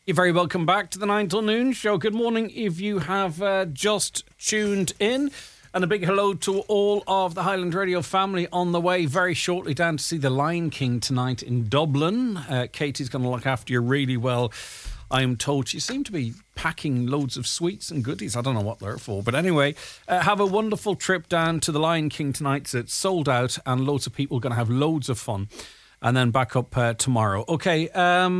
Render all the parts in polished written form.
You're very welcome back to the 9 till noon show. Good morning if you have just tuned in. And a big hello to all of the Highland Radio family on the way very shortly down to see the Lion King tonight in Dublin. Katie's going to look after you really well, I am told. She seemed to be packing loads of sweets and goodies. I don't know what they're for. But anyway, have a wonderful trip down to the Lion King tonight. It's sold out and loads of people are going to have loads of fun. And then back up tomorrow. Okay,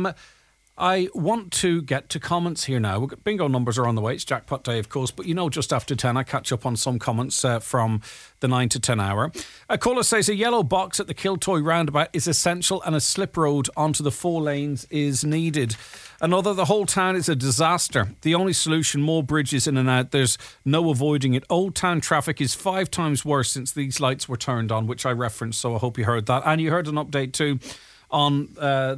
I want to get to comments here now. Bingo numbers are on the way. It's jackpot day, of course. But you know, just after 10, I catch up on some comments from the 9 to 10 hour. A caller says a yellow box at the Kiltoy roundabout is essential and a slip road onto the 4 lanes is needed. Another, the whole town is a disaster. The only solution, more bridges in and out. There's no avoiding it. Old town traffic is 5 times worse since these lights were turned on, which I referenced, so I hope you heard that. And you heard an update too on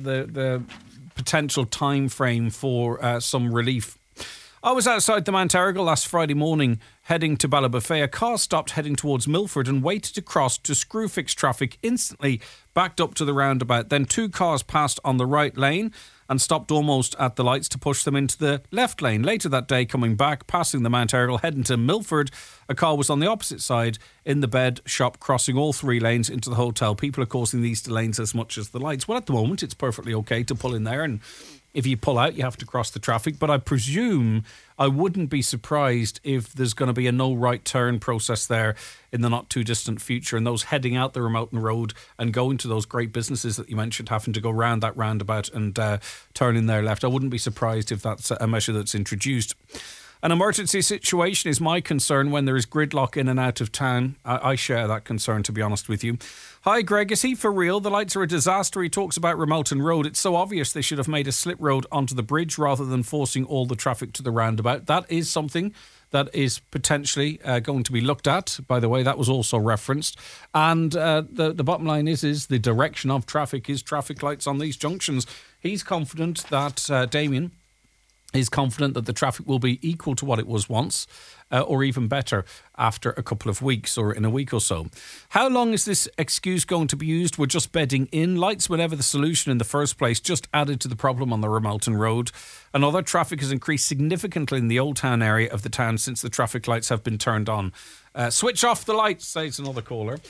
the potential time frame for some relief. I was outside the Mount Errigal last Friday morning heading to Ballybofey. A car stopped heading towards Milford and waited to cross to screw-fix traffic, instantly backed up to the roundabout. Then 2 cars passed on the right lane and stopped almost at the lights to push them into the left lane. Later that day, coming back, passing the Mount Errigal, heading to Milford, a car was on the opposite side in the bed shop, crossing all 3 lanes into the hotel. People are causing these lanes as much as the lights. Well, at the moment, it's perfectly okay to pull in there, and if you pull out, you have to cross the traffic. But I presume I wouldn't be surprised if there's going to be a no right turn process there in the not too distant future. And those heading out the Remoten Road and going to those great businesses that you mentioned, having to go round that roundabout and turn in their left, I wouldn't be surprised if that's a measure that's introduced. An emergency situation is my concern when there is gridlock in and out of town. I share that concern, to be honest with you. Hi, Greg. Is he for real? The lights are a disaster. He talks about Remoten Road. It's so obvious they should have made a slip road onto the bridge rather than forcing all the traffic to the roundabout. That is something that is potentially going to be looked at. By the way, that was also referenced. And the bottom line is the direction of traffic is traffic lights on these junctions. He's confident that Damien is confident that the traffic will be equal to what it was once, or even better after a couple of weeks or in a week or so. How long is this excuse going to be used? We're just bedding in. Lights were never the solution in the first place, just added to the problem on the Remoten Road. Another, traffic has increased significantly in the Old Town area of the town since the traffic lights have been turned on. Switch off the lights, says another caller.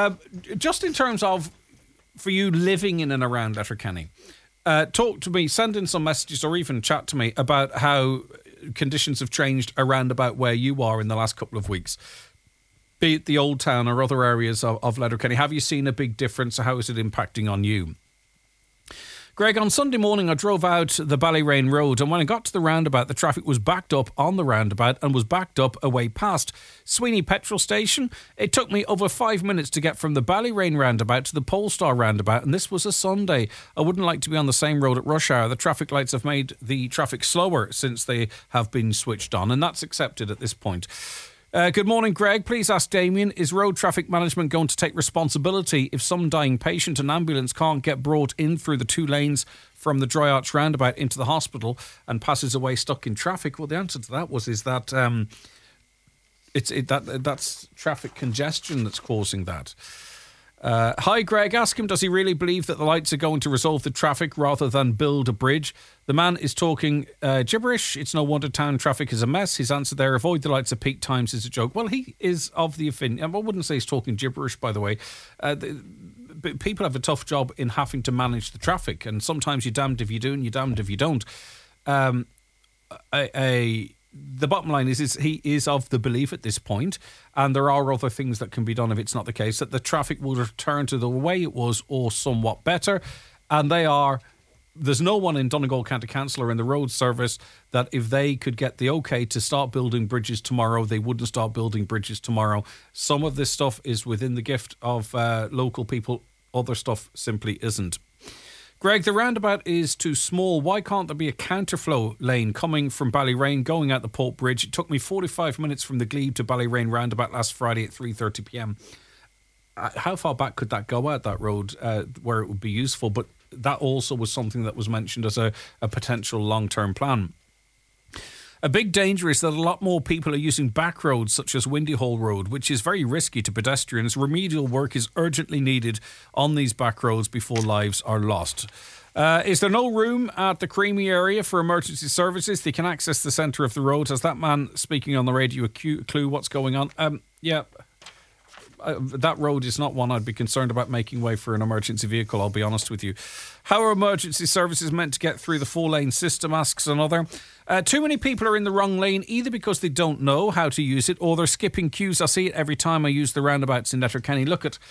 Just in terms of, for you living in and around Letterkenny, talk to me, send in some messages or even chat to me about how conditions have changed around about where you are in the last couple of weeks. Be it the Old Town or other areas of Letterkenny. Have you seen a big difference? How is it impacting on you? Greg, on Sunday morning I drove out the Ballyrain Road, and when I got to the roundabout, the traffic was backed up on the roundabout and was backed up away past Sweeney Petrol Station. It took me over 5 minutes to get from the Ballyrain roundabout to the Polestar roundabout, and this was a Sunday. I wouldn't like to be on the same road at rush hour. The traffic lights have made the traffic slower since they have been switched on, and that's accepted at this point. Good morning, Greg. Please ask Damien, is road traffic management going to take responsibility if some dying patient and ambulance can't get brought in through the 2 lanes from the Dry Arch roundabout into the hospital and passes away stuck in traffic? Well, the answer to that is that that's traffic congestion that's causing that. Hi, Greg. Ask him, does he really believe that the lights are going to resolve the traffic rather than build a bridge? The man is talking gibberish. It's no wonder town traffic is a mess. His answer there, avoid the lights at peak times, is a joke. Well, he is of the opinion, I wouldn't say he's talking gibberish, by the way. People have a tough job in having to manage the traffic, and sometimes you're damned if you do and you're damned if you don't. The bottom line is he is of the belief at this point, and there are other things that can be done if it's not the case, that the traffic will return to the way it was or somewhat better. And there's no one in Donegal County Council or in the road service that if they could get the okay to start building bridges tomorrow, they wouldn't start building bridges tomorrow. Some of this stuff is within the gift of local people. Other stuff simply isn't. Greg, the roundabout is too small. Why can't there be a counterflow lane coming from Ballyrain going out the Port Bridge? It took me 45 minutes from the Glebe to Ballyrain roundabout last Friday at 3:30 p.m. How far back could that go out, that road, where it would be useful? But that also was something that was mentioned as a potential long-term plan. A big danger is that a lot more people are using back roads such as Windy Hole Road, which is very risky to pedestrians. Remedial work is urgently needed on these back roads before lives are lost. Is there no room at the Creamy area for emergency services? They can access the centre of the road. Has that man speaking on the radio a clue what's going on? Yeah. That road is not one I'd be concerned about making way for an emergency vehicle, I'll be honest with you. How are emergency services meant to get through the 4-lane system, asks another. Too many people are in the wrong lane, either because they don't know how to use it or they're skipping queues. I see it every time I use the roundabouts in Letterkenny. Look at,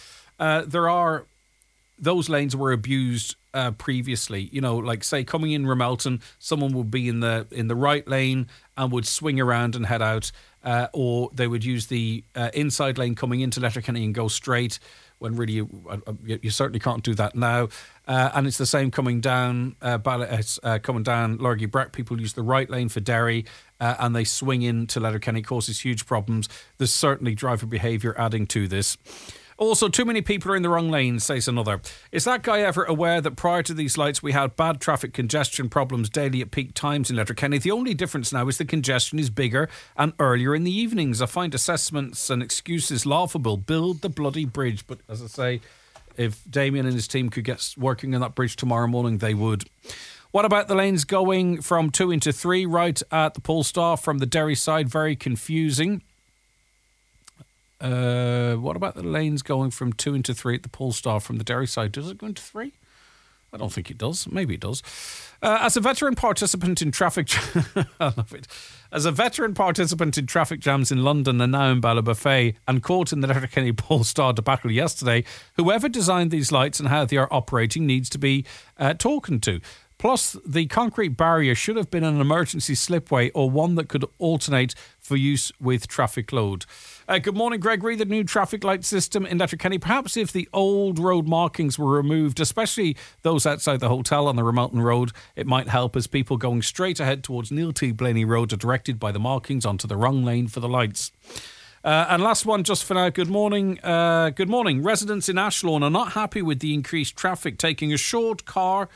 those lanes were abused previously. You know, like say coming in Ramelton, someone would be in the right lane and would swing around and head out. Or they would use the inside lane coming into Letterkenny and go straight, when really you certainly can't do that now. And it's the same coming down coming down Lurgy Breck. People use the right lane for Derry and they swing into Letterkenny. It causes huge problems. There's certainly driver behaviour adding to this. Also, too many people are in the wrong lane, says another. Is that guy ever aware that prior to these lights we had bad traffic congestion problems daily at peak times in Letterkenny? The only difference now is the congestion is bigger and earlier in the evenings. I find assessments and excuses laughable. Build the bloody bridge. But as I say, if Damien and his team could get working on that bridge tomorrow morning, they would. What about the lanes going from 2 into 3 right at the Polestar from the Derry side? Very confusing. What about the lanes going from 2 into 3 at the Polestar from the Derry side? Does it go into 3? I don't think it does. Maybe it does. As a veteran participant in traffic... I love it. As a veteran participant in traffic jams in London and now in Ballybofey and caught in the Letterkenny Polestar debacle yesterday, whoever designed these lights and how they are operating needs to be talking to. Plus, the concrete barrier should have been an emergency slipway or one that could alternate for use with traffic load. Good morning, Gregory. The new traffic light system in Letterkenny, perhaps if the old road markings were removed, especially those outside the hotel on the Ramelton Road, it might help as people going straight ahead towards Neil T. Blaney Road are directed by the markings onto the wrong lane for the lights. And last one, just for now. Good morning. Good morning. Residents in Ashlawn are not happy with the increased traffic, taking a shortcut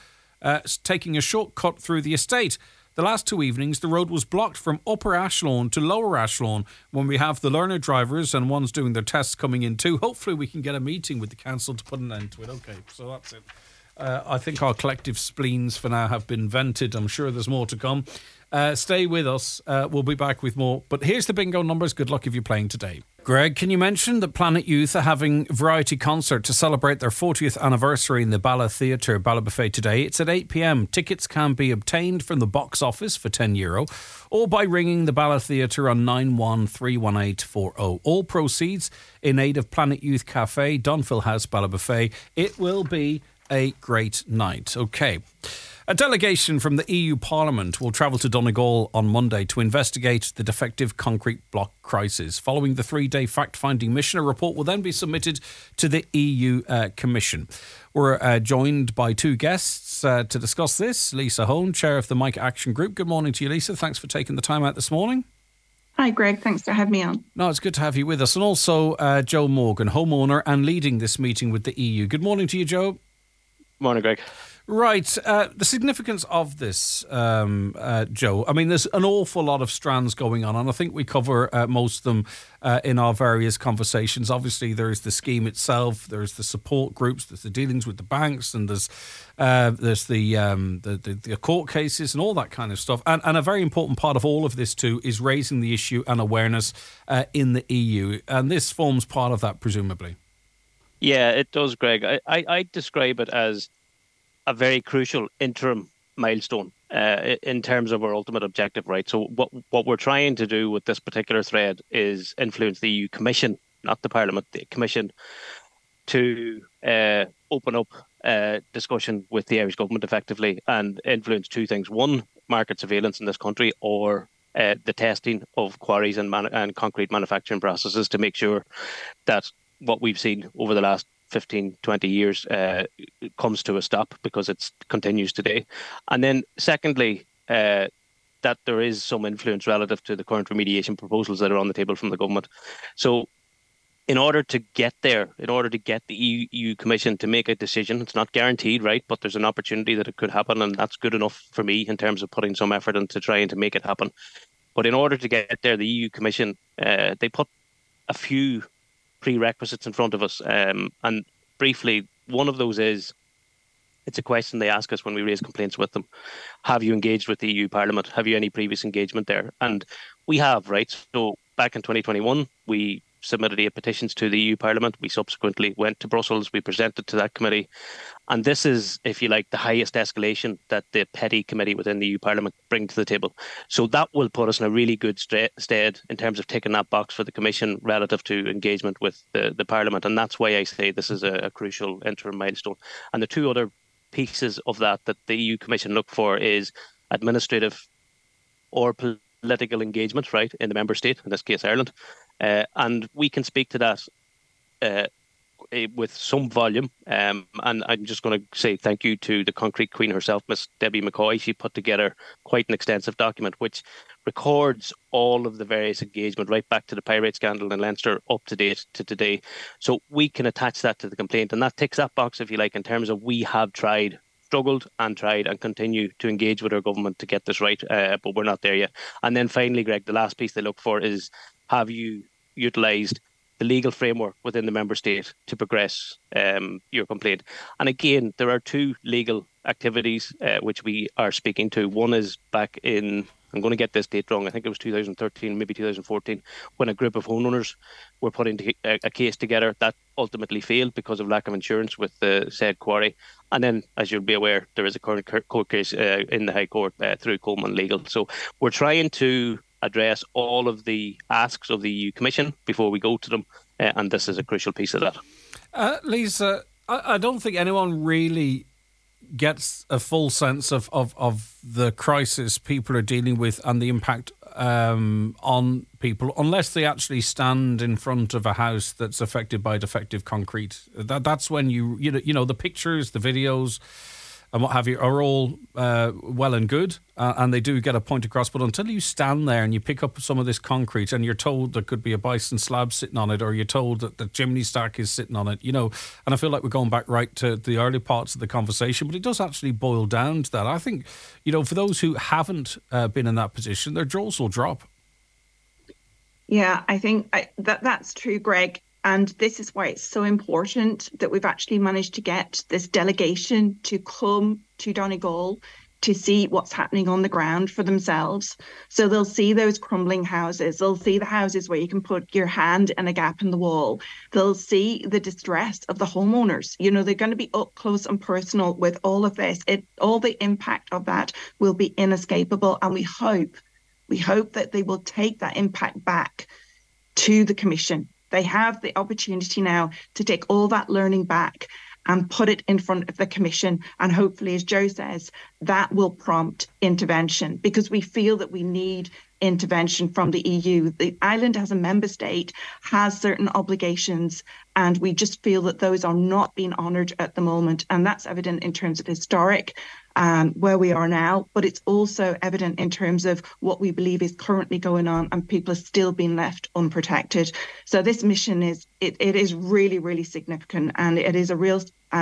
through the estate. The last 2 evenings, the road was blocked from Upper Ashlawn to Lower Ashlawn when we have the learner drivers and ones doing their tests coming in too. Hopefully we can get a meeting with the council to put an end to it. Okay, so that's it. I think our collective spleens for now have been vented. I'm sure there's more to come. Stay with us. We'll be back with more. But here's the bingo numbers. Good luck if you're playing today. Greg, can you mention that Planet Youth are having a variety concert to celebrate their 40th anniversary in the Bala Theatre, Ballybofey today? It's at 8 p.m. Tickets can be obtained from the box office for €10 or by ringing the Bala Theatre on 9131840. All proceeds in aid of Planet Youth Cafe, Dunfill House, Ballybofey. It will be a great night. Okay. A delegation from the EU Parliament will travel to Donegal on Monday to investigate the defective concrete block crisis. Following the 3-day fact-finding mission, a report will then be submitted to the EU Commission. We're joined by 2 guests to discuss this. Lisa Hone, Chair of the Mike Action Group. Good morning to you, Lisa. Thanks for taking the time out this morning. Hi, Greg. Thanks for having me on. No, it's good to have you with us. And also Joe Morgan, homeowner and leading this meeting with the EU. Good morning to you, Joe. Morning, Greg. Right. The significance of this, Joe, I mean, there's an awful lot of strands going on, and I think we cover most of them in our various conversations. Obviously, there's the scheme itself, there's the support groups, there's the dealings with the banks, and there's the court cases and all that kind of stuff. And a very important part of all of this, too, is raising the issue and awareness in the EU. And this forms part of that, presumably. Yeah, it does, Greg. I describe it as a very crucial interim milestone in terms of our ultimate objective, right? So what we're trying to do with this particular thread is influence the EU Commission, not the Parliament, the Commission, to open up discussion with the Irish government effectively and influence 2 things. 1, market surveillance in this country, or the testing of quarries and concrete manufacturing processes to make sure that what we've seen over the last 15, 20 years comes to a stop, because it continues today. And then secondly, that there is some influence relative to the current remediation proposals that are on the table from the government. So in order to get there, in order to get the EU Commission to make a decision, it's not guaranteed, right? But there's an opportunity that it could happen, and that's good enough for me in terms of putting some effort into trying to make it happen. But in order to get there, the EU Commission, they put a few prerequisites in front of us. And briefly, one of those is It's a question they ask us when we raise complaints with them. Have you engaged with the EU Parliament? Have you any previous engagement there? And we have, right? So back in 2021, we submitted 8 petitions to the EU Parliament. We subsequently went to Brussels. We presented to that committee. And this is, if you like, the highest escalation that the petty committee within the EU Parliament bring to the table. So that will put us in a really good stead in terms of ticking that box for the Commission relative to engagement with the Parliament. And that's why I say this is a crucial interim milestone. And the 2 other pieces of that the EU Commission look for is administrative or political engagement, right, in the member state, in this case Ireland. And we can speak to that with some volume. And I'm just going to say thank you to the Concrete Queen herself, Miss Debbie McCoy. She put together quite an extensive document which records all of the various engagement right back to the pyrite scandal in Leinster up to date to today. So we can attach that to the complaint, and that ticks that box, if you like, in terms of we have struggled and tried and continue to engage with our government to get this right, but we're not there yet. And then finally, Greg, the last piece they look for is, have you utilised the legal framework within the member state to progress your complaint? And again, there are 2 legal activities which we are speaking to. One is back in, I'm going to get this date wrong, I think it was 2013, maybe 2014, when a group of homeowners were putting a case together that ultimately failed because of lack of insurance with the said quarry. And then, as you'll be aware, there is a current court case in the High Court through Coleman Legal. So we're trying to address all of the asks of the EU Commission before we go to them, and this is a crucial piece of that. Lisa, I don't think anyone really gets a full sense of the crisis people are dealing with and the impact on people unless they actually stand in front of a house that's affected by defective concrete. That's when you know the pictures, the videos and what have you are all well and good, and they do get a point across. But until you stand there and you pick up some of this concrete and you're told there could be a bison slab sitting on it, or you're told that the chimney stack is sitting on it, and I feel like we're going back right to the early parts of the conversation, but it does actually boil down to that. I think, for those who haven't been in that position, their jaws will drop. Yeah, I think that's true, Greg. And this is why it's so important that we've actually managed to get this delegation to come to Donegal to see what's happening on the ground for themselves. So they'll see those crumbling houses. They'll see the houses where you can put your hand in a gap in the wall. They'll see the distress of the homeowners. They're going to be up close and personal with all of this. All the impact of that will be inescapable. And we hope that they will take that impact back to the Commission. They have the opportunity now to take all that learning back and put it in front of the Commission. And hopefully, as Joe says, that will prompt intervention, because we feel that we need intervention from the EU. The island as a member state has certain obligations, and we just feel that those are not being honoured at the moment. And that's evident in terms of historic, where we are now, but it's also evident in terms of what we believe is currently going on, and people are still being left unprotected. So this mission is really, really significant, and it is a real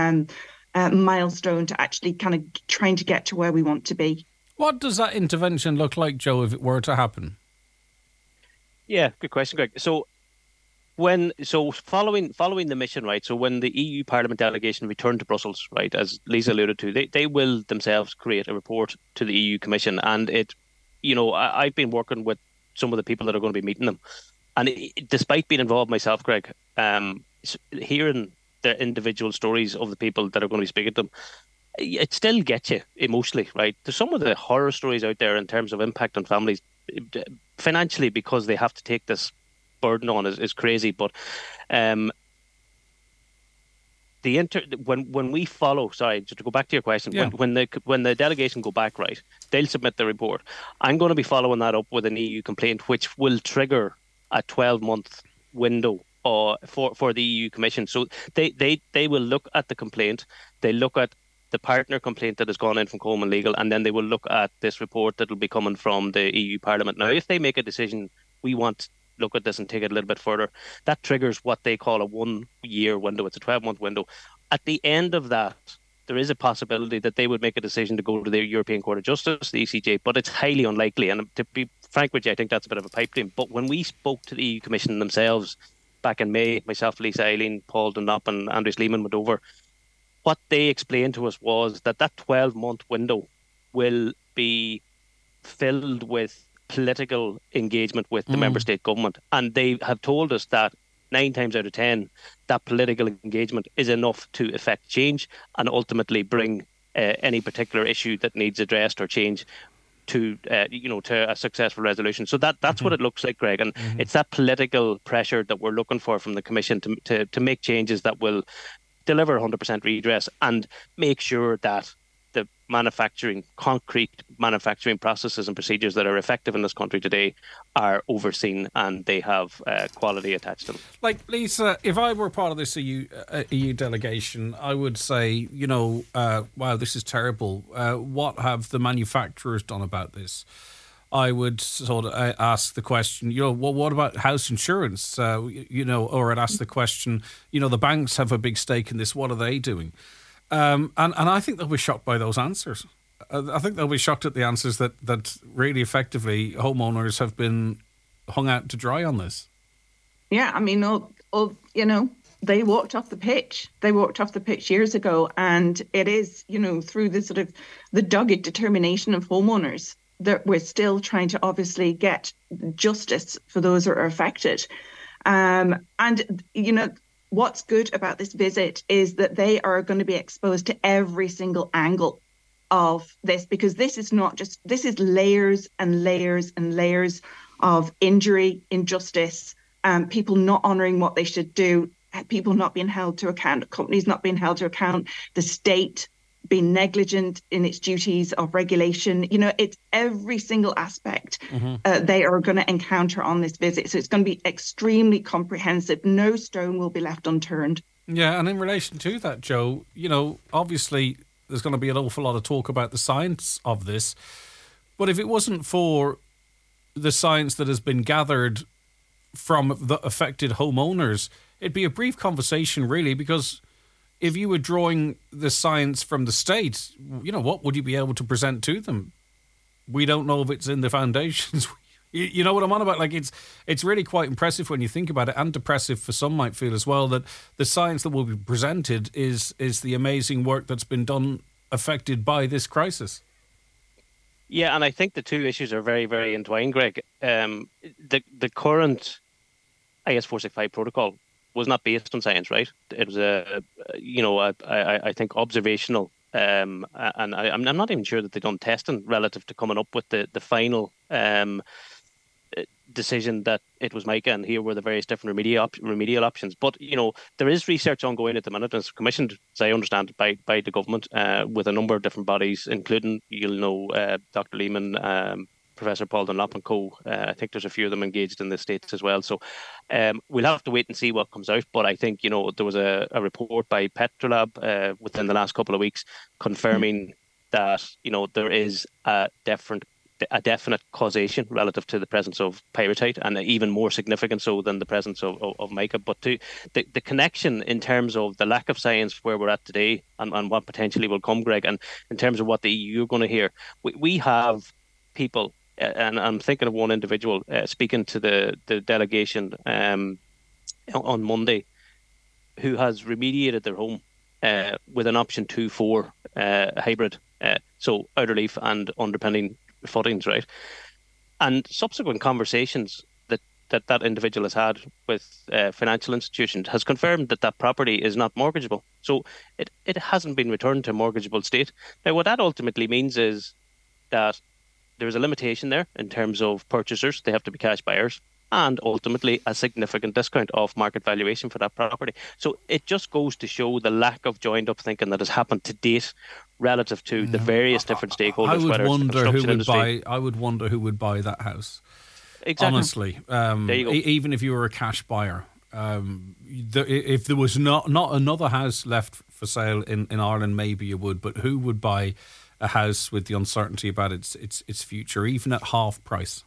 milestone to actually kind of trying to get to where we want to be. What does that intervention look like, Joe, if it were to happen? Yeah, good question, Greg. So following the mission, right? So when the EU Parliament delegation returned to Brussels, right, as Lisa alluded to, they will themselves create a report to the EU Commission, and I've been working with some of the people that are going to be meeting them, and despite being involved myself, Greg, hearing the individual stories of the people that are going to be speaking to them, it still gets you emotionally, right? There's some of the horror stories out there in terms of impact on families financially, because they have to take this burden on is crazy. But when we follow, sorry, just to go back to your question, yeah. when the delegation go back, right, they'll submit the report. I'm going to be following that up with an EU complaint, which will trigger a 12-month window for the EU Commission. So they will look at the complaint, they look at the partner complaint that has gone in from Coleman Legal, and then they will look at this report that will be coming from the EU Parliament. Now, if they make a decision, we want to look at this and take it a little bit further, that triggers what they call a 1-year window. It's a 12-month window. At the end of that, there is a possibility that they would make a decision to go to the European Court of Justice, the ECJ, but it's highly unlikely. And to be frank with you, I think that's a bit of a pipe dream. But when we spoke to the EU Commission themselves back in May, myself, Lisa, Eileen, Paul Dunlop and Andrew Sleeman went over, what they explained to us was that 12-month window will be filled with political engagement with the member state government. And they have told us that 9 times out of 10, that political engagement is enough to effect change and ultimately bring any particular issue that needs addressed or change to to a successful resolution. So that's what it looks like, Greg. And it's that political pressure that we're looking for from the Commission to make changes that will deliver 100% redress and make sure that the concrete manufacturing processes and procedures that are effective in this country today are overseen and they have quality attached to them. Like, Lisa, if I were part of this EU delegation, I would say, wow, this is terrible. What have the manufacturers done about this? I would sort of ask the question, well, what about house insurance? Or I'd ask the question, the banks have a big stake in this. What are they doing? And I think they'll be shocked by those answers. I think they'll be shocked at the answers that really effectively homeowners have been hung out to dry on this. Yeah, I mean, they walked off the pitch. They walked off the pitch years ago, and it is, through the sort of the dogged determination of homeowners that we're still trying to obviously get justice for those who are affected. What's good about this visit is that they are going to be exposed to every single angle of this, because this is layers and layers and layers of injury, injustice, people not honouring what they should do, people not being held to account, companies not being held to account, the state being negligent in its duties of regulation. It's every single aspect they are going to encounter on this visit. So it's going to be extremely comprehensive. No stone will be left unturned. Yeah, and in relation to that, Joe, obviously there's going to be an awful lot of talk about the science of this. But if it wasn't for the science that has been gathered from the affected homeowners, it'd be a brief conversation, really, because if you were drawing the science from the state, what would you be able to present to them? We don't know if it's in the foundations. You know what I'm on about? Like, it's really quite impressive when you think about it, and depressive for some might feel as well, that the science that will be presented is the amazing work that's been done affected by this crisis. Yeah, and I think the two issues are very, very entwined, Greg. The current IS 465 protocol was not based on science, right? It was I think observational, and I'm not even sure that they've done testing relative to coming up with the final decision that it was MICA, and here were the various different remedial options. But there is research ongoing at the minute, and it's commissioned, as I understand, by the government with a number of different bodies, including Dr. Lehman, Professor Paul Dunlop and co. I think there's a few of them engaged in the States as well. So we'll have to wait and see what comes out. But I think, there was a report by Petrolab within the last couple of weeks confirming that, there is a definite causation relative to the presence of pyrrhotite, and even more significant so than the presence of mica. But to the connection in terms of the lack of science where we're at today and what potentially will come, Greg, and in terms of what the EU are going to hear, we have people, and I'm thinking of one individual speaking to the delegation on Monday, who has remediated their home with an option 2-4 hybrid, so outer leaf and underpinning footings, right? And subsequent conversations that individual has had with financial institutions has confirmed that property is not mortgageable. So it hasn't been returned to a mortgageable state. Now, what that ultimately means is that there's a limitation there in terms of purchasers. They have to be cash buyers, and ultimately a significant discount off market valuation for that property. So it just goes to show the lack of joined-up thinking that has happened to date relative to the various different stakeholders. I would wonder who would buy that house. Exactly. Honestly, even if you were a cash buyer, if there was not another house left for sale in Ireland, maybe you would. But who would buy a house with the uncertainty about its future, even at half price?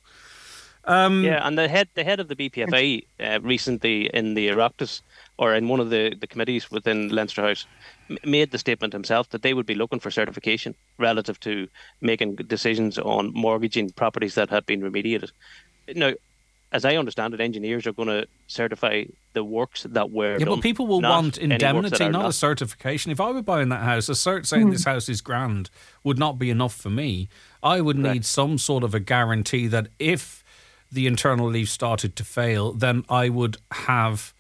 And the head of the BPFA recently in the Oireachtas, or in one of the committees within Leinster House, made the statement himself that they would be looking for certification relative to making decisions on mortgaging properties that had been remediated. Now, as I understand it, engineers are going to certify the works that were done. But people will want indemnity, not a certification. If I were buying that house, a cert saying this house is grand would not be enough for me. I would need some sort of a guarantee that if the internal leaf started to fail, then I would have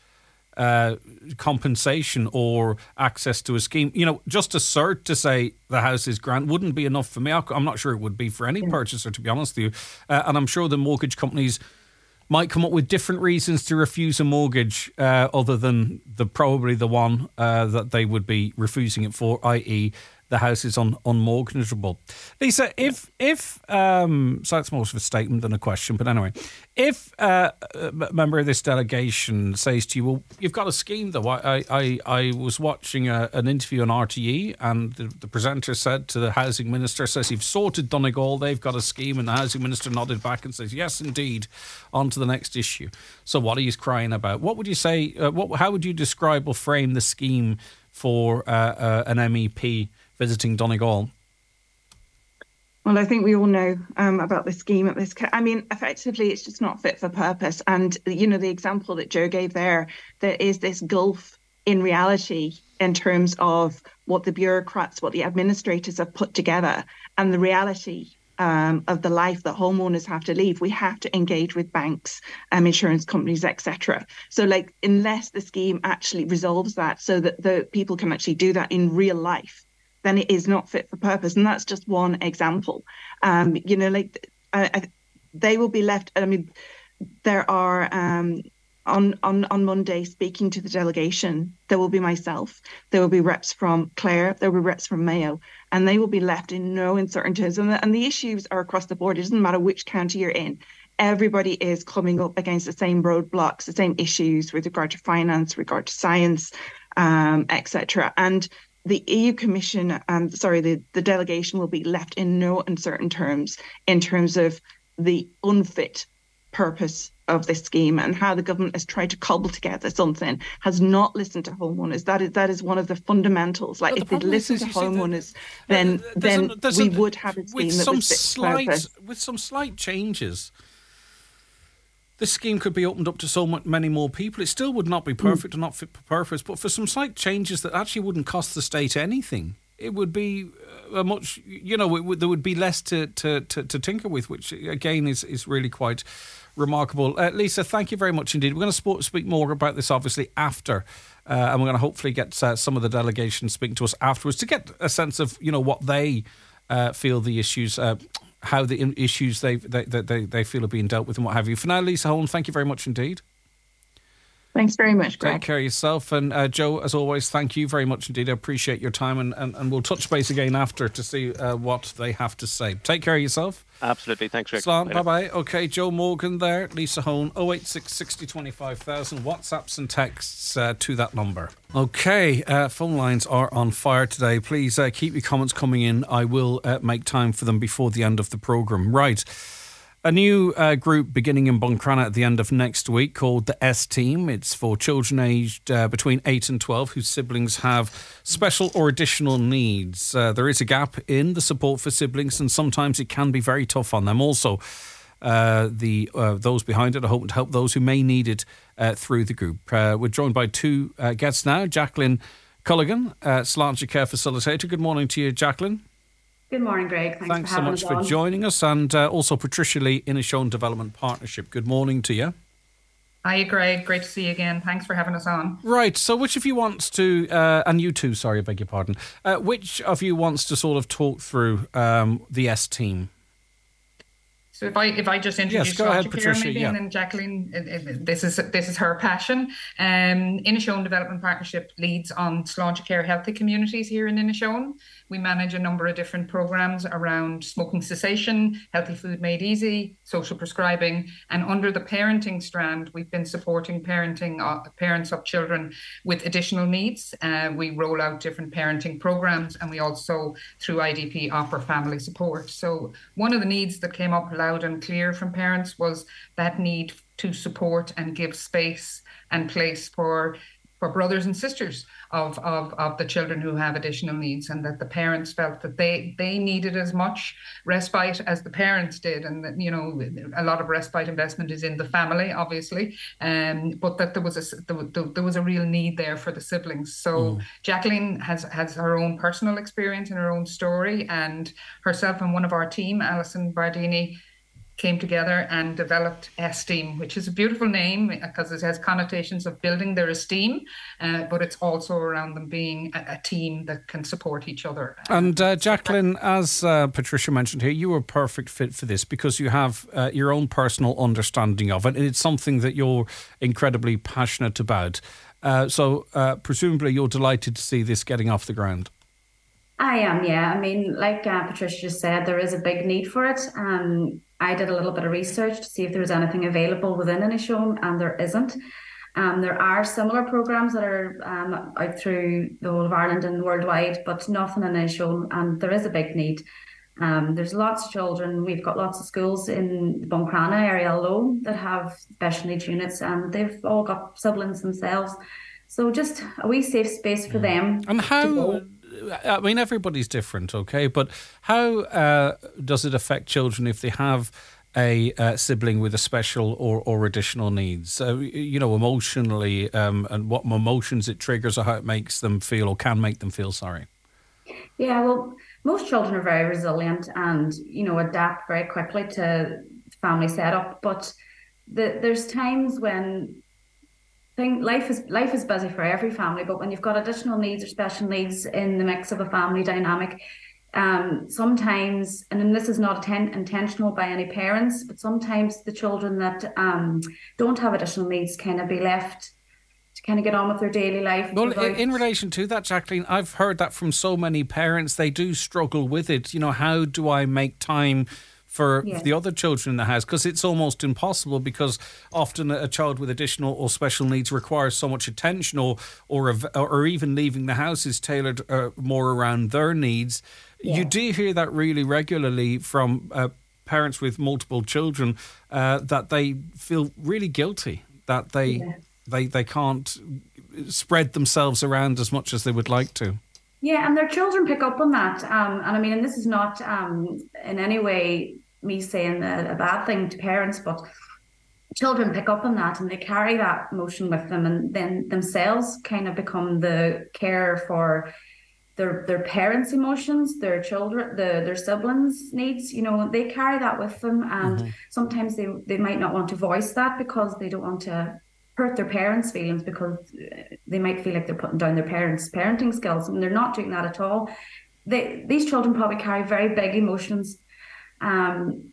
compensation or access to a scheme. Just a cert to say the house is grand wouldn't be enough for me. I'm not sure it would be for any purchaser, to be honest with you. And I'm sure the mortgage companies might come up with different reasons to refuse a mortgage other than probably the one that they would be refusing it for, i.e. the house is unmortgageable. Lisa, if so that's more of a statement than a question, but anyway, if a member of this delegation says to you, well, you've got a scheme though. I was watching an interview on RTE and the presenter said to the housing minister, says, you've sorted Donegal, they've got a scheme, and the housing minister nodded back and says, yes, indeed, on to the next issue. So what are you crying about? What would you say, how would you describe or frame the scheme for an MEP visiting Donegal? Well, I think we all know about the scheme at this. I mean, effectively, it's just not fit for purpose. And, the example that Joe gave there is this gulf in reality in terms of what the bureaucrats, what the administrators have put together, and the reality of the life that homeowners have to lead. We have to engage with banks, insurance companies, etc. So, unless the scheme actually resolves that so that the people can actually do that in real life, then it is not fit for purpose. And that's just one example. They will be left. I mean, there are on Monday speaking to the delegation, there will be myself, there will be reps from Clare, there will be reps from Mayo, and they will be left in no uncertain terms. And the issues are across the board. It doesn't matter which county you're in. Everybody is coming up against the same roadblocks, the same issues with regard to finance, regard to science, etc. And the EU Commission, the delegation will be left in no uncertain terms in terms of the unfit purpose of this scheme and how the government has tried to cobble together something, has not listened to homeowners. That is one of the fundamentals. If they'd listened to homeowners, then we would have a scheme that was fit for purpose. With some slight changes, this scheme could be opened up to so many more people. It still would not be perfect or not fit for purpose, but for some slight changes that actually wouldn't cost the state anything, it would be a much, there would be less to tinker with, which again is really quite remarkable. Lisa, thank you very much indeed. We're going to speak more about this obviously after, and we're going to hopefully get some of the delegation speaking to us afterwards to get a sense of what they feel the issues. How the issues they feel are being dealt with and what have you. For now, Lisa Holland, thank you very much indeed. Thanks very much, Greg. Take care of yourself. And Joe, as always, thank you very much indeed. I appreciate your time and we'll touch base again after to see what they have to say. Take care of yourself. Absolutely. Thanks, Greg. Bye-bye. OK, Joe Morgan there, Lisa Hone, 086 60 25,000. WhatsApps and texts to that number. OK, phone lines are on fire today. Please keep your comments coming in. I will make time for them before the end of the programme. Right. A new group beginning in Buncrana at the end of next week called the S-Team. It's for children aged between 8 and 12 whose siblings have special or additional needs. There is a gap in the support for siblings and sometimes it can be very tough on them. Also, those behind it are hoping to help those who may need it through the group. We're joined by two guests now. Jacqueline Culligan, Sláinte Care Facilitator. Good morning to you, Jacqueline. Good morning, Greg. Thanks so much for joining us. And also Patricia Lee, Inishowen Development Partnership. Good morning to you. Hi, Greg. Great to see you again. Thanks for having us on. Right. So which of you wants to, and you too, sorry, I beg your pardon, which of you wants to sort of talk through the S-Team? So if I just introduce yes, go ahead, Patricia, maybe, and then Jacqueline, this is her passion. Inishowen Development Partnership leads on Sláinte Care healthy communities here in Inishowen. We manage a number of different programs around smoking cessation, healthy food made easy, social prescribing, and under the parenting strand, we've been supporting parents of children with additional needs. We roll out different parenting programs, and we also, through IDP, offer family support. So one of the needs that came up loud and clear from parents was that need to support and give space and place for brothers and sisters of the children who have additional needs, and that the parents felt that they needed as much respite as the parents did, and that, you know, a lot of respite investment is in the family, obviously, but that there was a real need there for the siblings. So Jacqueline has her own personal experience and her own story, and herself and one of our team, Alison Bardini, came together and developed Esteem, which is a beautiful name because it has connotations of building their esteem, but it's also around them being a team that can support each other. And Jacqueline, as Patricia mentioned here, you are a perfect fit for this because you have your own personal understanding of it. It's something that you're incredibly passionate about. So presumably you're delighted to see this getting off the ground. I am, yeah. I mean, like Patricia just said, there is a big need for it. I did a little bit of research to see if there was anything available within Inishowen, and there isn't. There are similar programmes that are out through the whole of Ireland and worldwide, but nothing in Inishowen, and there is a big need. There's lots of children. We've got lots of schools in the Buncrana area alone that have special needs units, and they've all got siblings themselves. So just a wee safe space for them. And how... I mean, everybody's different, okay? But how does it affect children if they have a sibling with a special or additional needs? You know, emotionally, and what emotions it triggers or how it makes them feel or can make them feel, sorry. Yeah, well, most children are very resilient and, you know, adapt very quickly to family setup. But there's times when... life is busy for every family, but when you've got additional needs or special needs in the mix of a family dynamic, sometimes, and this is not intentional by any parents, but sometimes the children that don't have additional needs kind of be left to kind of get on with their daily life. Well, in relation to that, Jacqueline, I've heard that from so many parents. They do struggle with it. You know, how do I make time for the other children in the house? Because it's almost impossible, because often a child with additional or special needs requires so much attention, or even leaving the house is tailored more around their needs. Yeah. You do hear that really regularly from parents with multiple children, that they feel really guilty, that they can't spread themselves around as much as they would like to. Yeah, and their children pick up on that. And I mean, and this is not in any way me saying a bad thing to parents, but children pick up on that and they carry that emotion with them, and then themselves kind of become the carer for their parents' emotions, their children, their siblings' needs. You know, they carry that with them, and sometimes they might not want to voice that because they don't want to hurt their parents' feelings, because they might feel like they're putting down their parents' parenting skills, and they're not doing that at all. These children probably carry very big emotions, and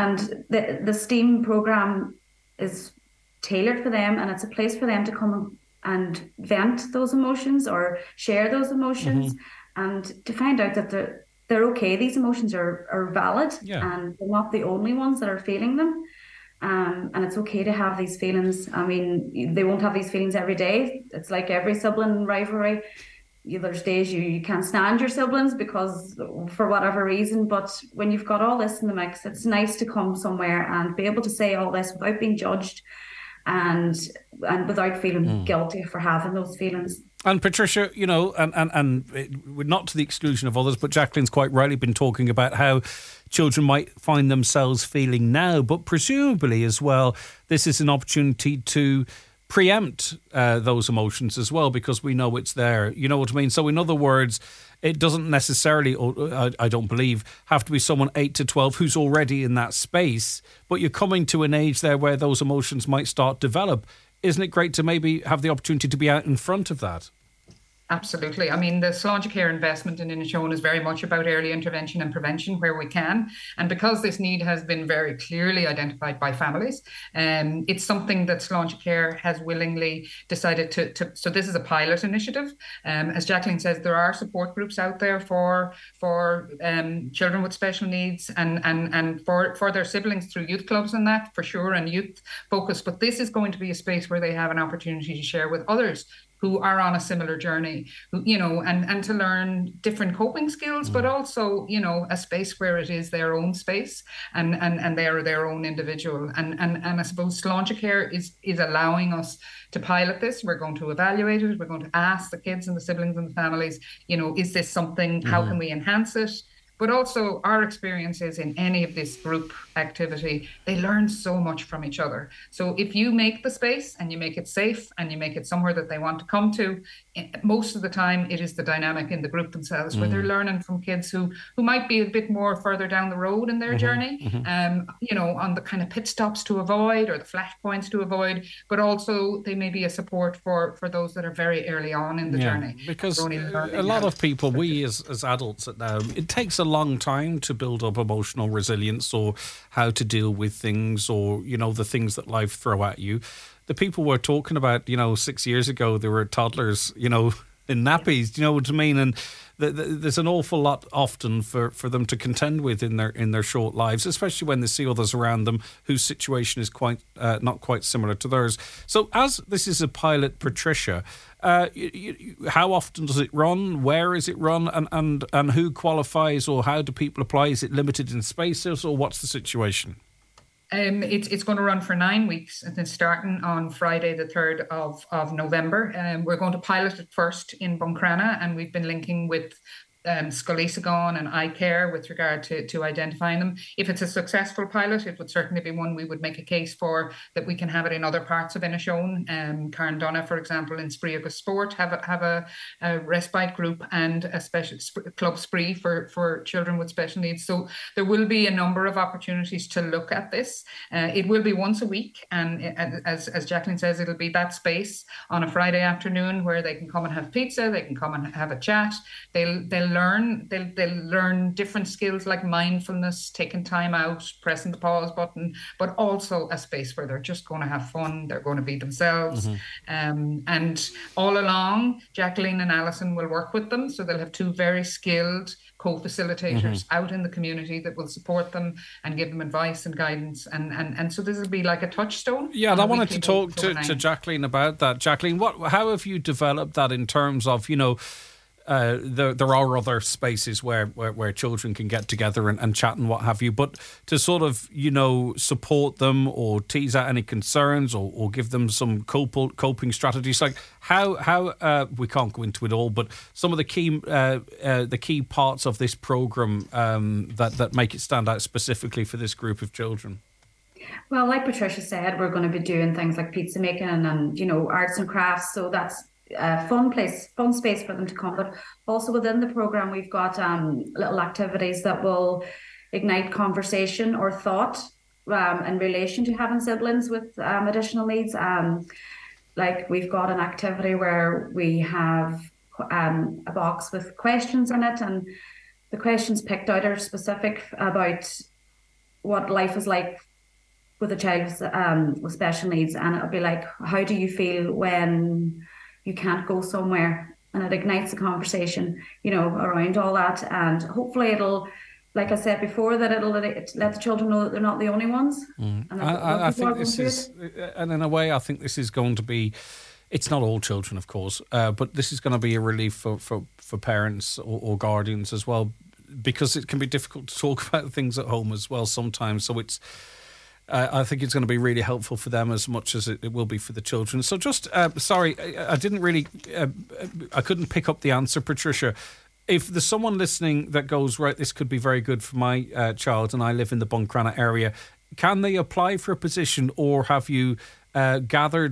the STEAM program is tailored for them, and it's a place for them to come and vent those emotions or share those emotions, and to find out that they're okay. These emotions are valid, and they're not the only ones that are feeling them. And it's okay to have these feelings. I mean, they won't have these feelings every day. It's like every sibling rivalry. There's days you can't stand your siblings because for whatever reason, but when you've got all this in the mix, it's nice to come somewhere and be able to say all this without being judged and without feeling guilty for having those feelings. And Patricia, you know, and not to the exclusion of others, but Jacqueline's quite rightly been talking about how children might find themselves feeling now, but presumably as well, this is an opportunity to preempt those emotions as well, because we know it's there. You know what I mean? So in other words, it doesn't necessarily, or I don't believe, have to be someone 8 to 12 who's already in that space, but you're coming to an age there where those emotions might start to develop. Isn't it great to maybe have the opportunity to be out in front of that? Absolutely. I mean, the Sláintecare investment in Inishowen is very much about early intervention and prevention where we can. And because this need has been very clearly identified by families, it's something that Sláintecare has willingly decided to. So this is a pilot initiative. As Jacqueline says, there are support groups out there for children with special needs and for their siblings through youth clubs and that, for sure, and youth focus. But this is going to be a space where they have an opportunity to share with others who are on a similar journey, and to learn different coping skills, but also, a space where it is their own space and they're their own individual. And I suppose Sláintecare is allowing us to pilot this. We're going to evaluate it. We're going to ask the kids and the siblings and the families, is this something, how can we enhance it? But also our experiences in any of this group activity, they learn so much from each other. So if you make the space and you make it safe and you make it somewhere that they want to come to, most of the time it is the dynamic in the group themselves where they're learning from kids who might be a bit more further down the road in their journey, on the kind of pit stops to avoid or the flash points to avoid, but also they may be a support for those that are very early on in the journey. Because a lot of people, we as adults at now, it takes a long time to build up emotional resilience or how to deal with things or, the things that life throw at you. The people we're talking about, 6 years ago, they were toddlers, in nappies, do you know what I mean? And there's an awful lot often for them to contend with in their short lives, especially when they see others around them whose situation is quite not quite similar to theirs. So as this is a pilot, Patricia, how often does it run? Where is it run? And who qualifies, or how do people apply? Is it limited in spaces, or what's the situation? It's going to run for 9 weeks, and it's starting on Friday, the 3rd of November. We're going to pilot it first in Buncrana, and we've been linking with Scoileasagáin and iCare with regard to identifying them. If it's a successful pilot, it would certainly be one we would make a case for, that we can have it in other parts of Inishowen. Carndonagh, for example, in Spree Agus Sport have a respite group and a special club Spree for children with special needs. So there will be a number of opportunities to look at this. It will be once a week, and as Jacqueline says, it'll be that space on a Friday afternoon where they can come and have pizza, they can come and have a chat. They'll learn different skills like mindfulness, taking time out, pressing the pause button, but also a space where they're just going to have fun, they're going to be themselves. And all along, Jacqueline and Alison will work with them, so they'll have two very skilled co-facilitators out in the community that will support them and give them advice and guidance, and so this will be like a touchstone. Yeah, and I wanted to talk to Jacqueline about that. Jacqueline, how have you developed that in terms of, there are other spaces where children can get together and chat and what have you, but to sort of, support them or tease out any concerns or give them some coping strategies, like how we can't go into it all, but some of the key parts of this program that make it stand out specifically for this group of children. Well, like Patricia said, we're going to be doing things like pizza making and arts and crafts, so that's fun space for them to come. But also within the program, we've got little activities that will ignite conversation or thought in relation to having siblings with additional needs. Like we've got an activity where we have a box with questions in it, and the questions picked out are specific about what life is like with a child with special needs, and it'll be like, how do you feel when you can't go somewhere? And it ignites a conversation, around all that. And hopefully it'll, like I said before, that it'll let the children know that they're not the only ones. And I think this is, and in a way, I think this is going to be, it's not all children, of course, but this is going to be a relief for parents or guardians as well, because it can be difficult to talk about things at home as well sometimes. So it's, I think it's going to be really helpful for them as much as it will be for the children. So just, sorry, I didn't really, I couldn't pick up the answer, Patricia. If there's someone listening that goes, right, this could be very good for my child and I live in the Buncrana area, can they apply for a position, or have you gathered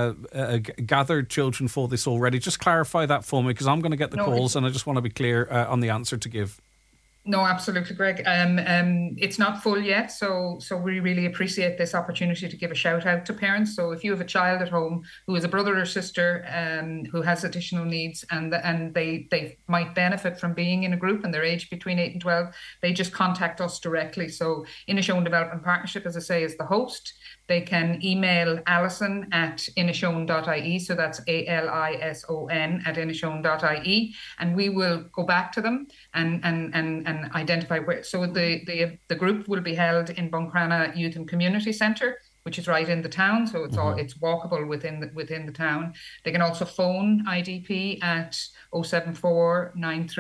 children for this already? Just clarify that for me, because I'm going to get the calls and I just want to be clear on the answer to give. No, absolutely, Greg. It's not full yet, so we really appreciate this opportunity to give a shout out to parents. So if you have a child at home who is a brother or sister who has additional needs, and they might benefit from being in a group, and they're aged between 8 and 12, they just contact us directly. So Inishowen Development Partnership, as I say, is the host. They can email Alison at inishowen.ie, so that's ALISON at inishowen.ie, and we will go back to them and identify where. So the group will be held in Buncrana Youth and Community Centre. which is right in the town, so it's walkable within the town. They can also phone IDP at 074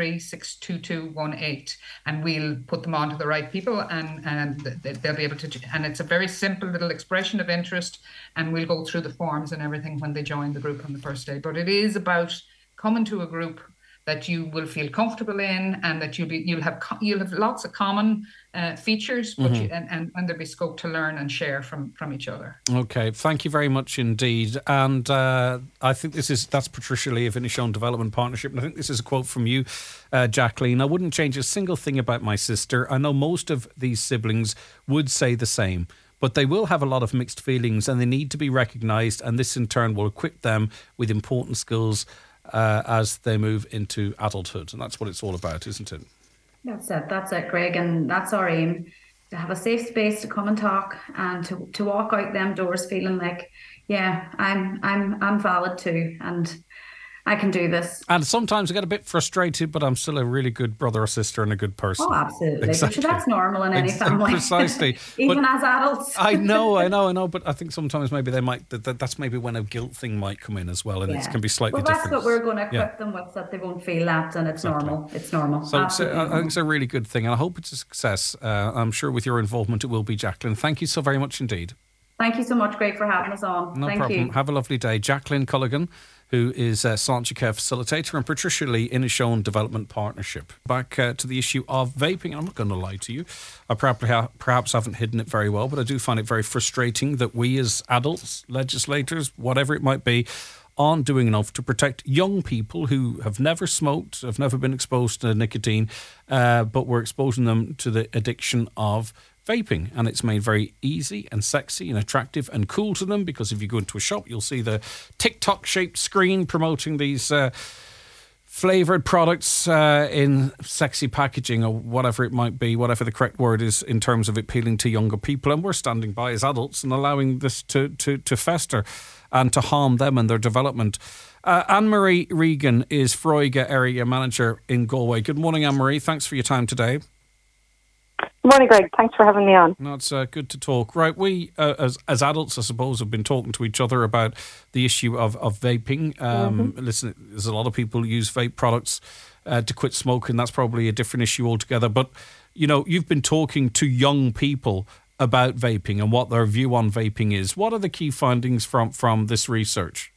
9362218, and we'll put them on to the right people, and they'll be able to. And it's a very simple little expression of interest, and we'll go through the forms and everything when they join the group on the first day. But it is about coming to a group that you will feel comfortable in, and that you'll have lots of common features, but and there'll be scope to learn and share from each other. Okay, thank you very much indeed. And I think that's Patricia Lee of Inishowen Development Partnership, and I think this is a quote from you, Jacqueline. I wouldn't change a single thing about my sister. I know most of these siblings would say the same, but they will have a lot of mixed feelings, and they need to be recognised, and this in turn will equip them with important skills as they move into adulthood. And that's what it's all about, isn't it? That's it, Greg. And that's our aim, to have a safe space to come and talk, and to walk out them doors feeling like, yeah, I'm valid too, and I can do this. And sometimes I get a bit frustrated, but I'm still a really good brother or sister and a good person. Oh, absolutely. Exactly. But that's normal in any family. Precisely. Even as adults. I know. But I think sometimes maybe they might, that's maybe when a guilt thing might come in as well, and it can be slightly different. Well, that's what we're going to equip them with, that they won't feel that, and it's normal. It's normal. So I think it's a really good thing, and I hope it's a success. I'm sure with your involvement it will be, Jacqueline. Thank you so very much indeed. Thank you so much, Greg, for having us on. No problem. Have a lovely day. Jacqueline Culligan, who is a Sláinte Care facilitator, and Patricia Lee, Inishowen Development Partnership. Back to the issue of vaping. I'm not going to lie to you. I perhaps haven't hidden it very well, but I do find it very frustrating that we as adults, legislators, whatever it might be, aren't doing enough to protect young people who have never smoked, have never been exposed to nicotine, but we're exposing them to the addiction of vaping. And it's made very easy and sexy and attractive and cool to them, because if you go into a shop, you'll see the TikTok-shaped screen promoting these flavoured products in sexy packaging, or whatever it might be, whatever the correct word is in terms of appealing to younger people. And we're standing by as adults and allowing this to fester and to harm them and their development. Anne-Marie Regan is Froiga Area Manager in Galway. Good morning, Anne-Marie. Thanks for your time today. Good morning, Greg. Thanks for having me on. No, it's good to talk. Right, we, as adults, I suppose, have been talking to each other about the issue of vaping. Listen, there's a lot of people who use vape products to quit smoking. That's probably a different issue altogether. But, you know, you've been talking to young people about vaping and what their view on vaping is. What are the key findings from this research?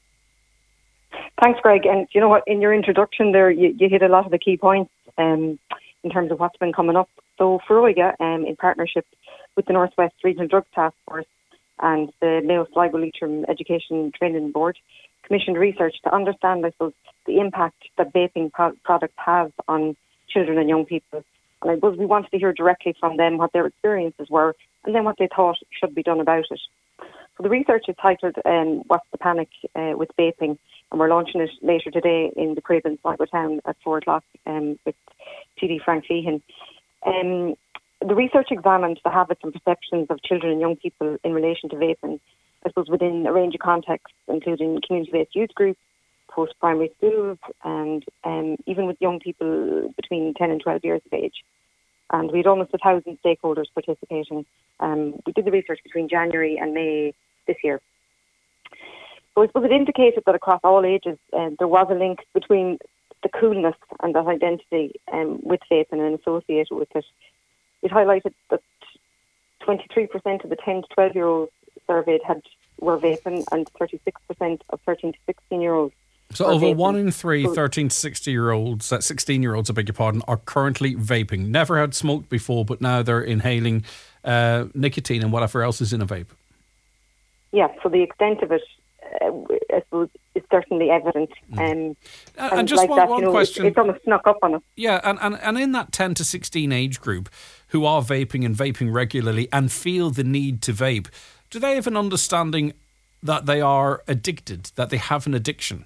Thanks, Greg. And you know what, in your introduction there, you hit a lot of the key points in terms of what's been coming up. So Froiga, in partnership with the Northwest Regional Drug Task Force and the Mayo Sligo Leitrim Education Training Board, commissioned research to understand, I suppose, the impact that vaping products have on children and young people. And I suppose we wanted to hear directly from them what their experiences were, and then what they thought should be done about it. So the research is titled What's the Panic with Vaping, and we're launching it later today in the Crib in Sligo Town at 4 o'clock with TD Frank Feehan. The research examined the habits and perceptions of children and young people in relation to vaping, I suppose, within a range of contexts, including community-based youth groups, post-primary schools, and even with young people between 10 and 12 years of age. And we had almost 1,000 stakeholders participating. We did the research between January and May this year. So I suppose it indicated that across all ages, there was a link between the coolness and that identity with vaping and associated with it. It highlighted that 23% of the 10 to 12-year-olds surveyed were vaping, and 36% of 13 to 16-year-olds. So over vaping. 1 in 3 13 to 16-year-olds, I beg your pardon, are currently vaping. Never had smoked before, but now they're inhaling nicotine and whatever else is in a vape. Yeah, so the extent of it, I suppose, is certainly evident. And just like one question. It's almost snuck up on us. Yeah, and in that 10 to 16 age group who are vaping and vaping regularly and feel the need to vape, do they have an understanding that they are addicted, that they have an addiction?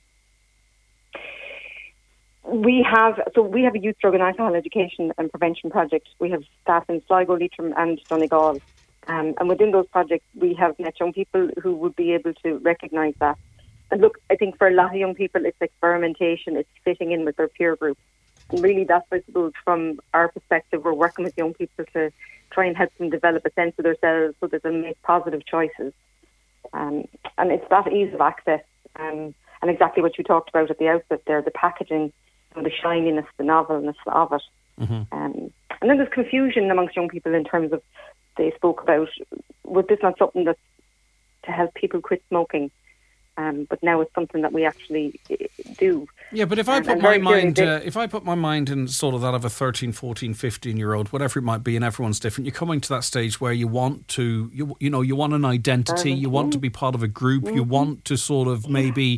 We have a youth drug and alcohol education and prevention project. We have staff in Sligo, Leitrim and Donegal. And within those projects, we have met young people who would be able to recognise that. And look, I think for a lot of young people, it's experimentation, it's fitting in with their peer group. really that's, I suppose, from our perspective, we're working with young people to try and help them develop a sense of themselves so that they make positive choices. And it's that ease of access and exactly what you talked about at the outset there, the packaging, the shininess, the novelness of it. And then there's confusion amongst young people in terms of, they spoke about, was this not something that's to help people quit smoking? But now it's something that we actually do. Yeah, but if I put my mind, if I put my mind in sort of that of a 13, 14, 15-year-old, whatever it might be, and everyone's different, you're coming to that stage where you want to, you want an identity, you want to be part of a group, you want to sort of maybe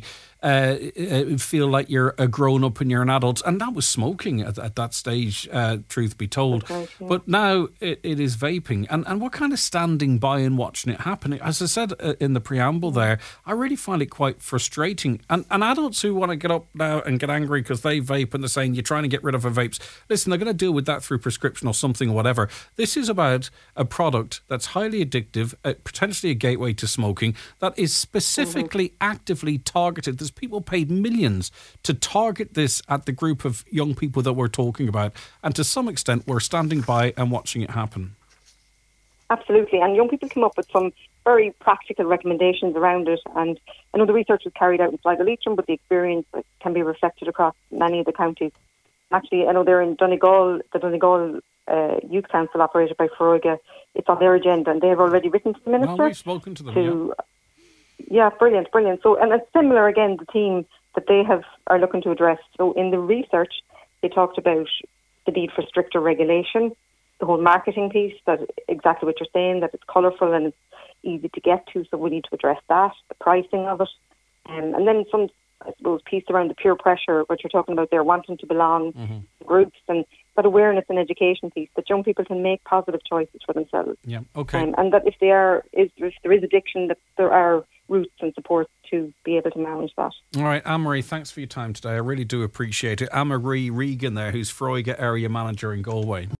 feel like you're a grown-up and you're an adult. And that was smoking at that stage, truth be told. Right, yeah. But now it is vaping. And we're kind of standing by and watching it happen. As I said in the preamble there, I really find it quite frustrating. And adults who want to get up now and get angry because they vape and they're saying you're trying to get rid of our vapes, listen, they're going to deal with that through prescription or something or whatever. This is about a product that's highly addictive, potentially a gateway to smoking, that is specifically actively targeted. There's people paid millions to target this at the group of young people that we're talking about, and to some extent we're standing by and watching it happen. Absolutely, and young people come up with some very practical recommendations around it, and I know the research was carried out in Sligo Leitrim, but the experience can be reflected across many of the counties. Actually, I know they're in Donegal, the Donegal Youth Council operated by Foróige. It's on their agenda, and they have already written to the Minister. No, we've spoken to them, Yeah, brilliant. So, and it's similar again, the team that they are looking to address. So in the research, they talked about the need for stricter regulation, the whole marketing piece, that exactly what you're saying, that it's colourful and it's easy to get to, so we need to address that, the pricing of it. And then some, I suppose, piece around the peer pressure, what you're talking about there, wanting to belong to groups, and that awareness and education piece, that young people can make positive choices for themselves. Yeah, okay. And that if there is addiction, that there are routes and supports to be able to manage that. All right, Anne-Marie, thanks for your time today. I really do appreciate it. Anne-Marie Regan there, who's Foróige Area Manager in Galway.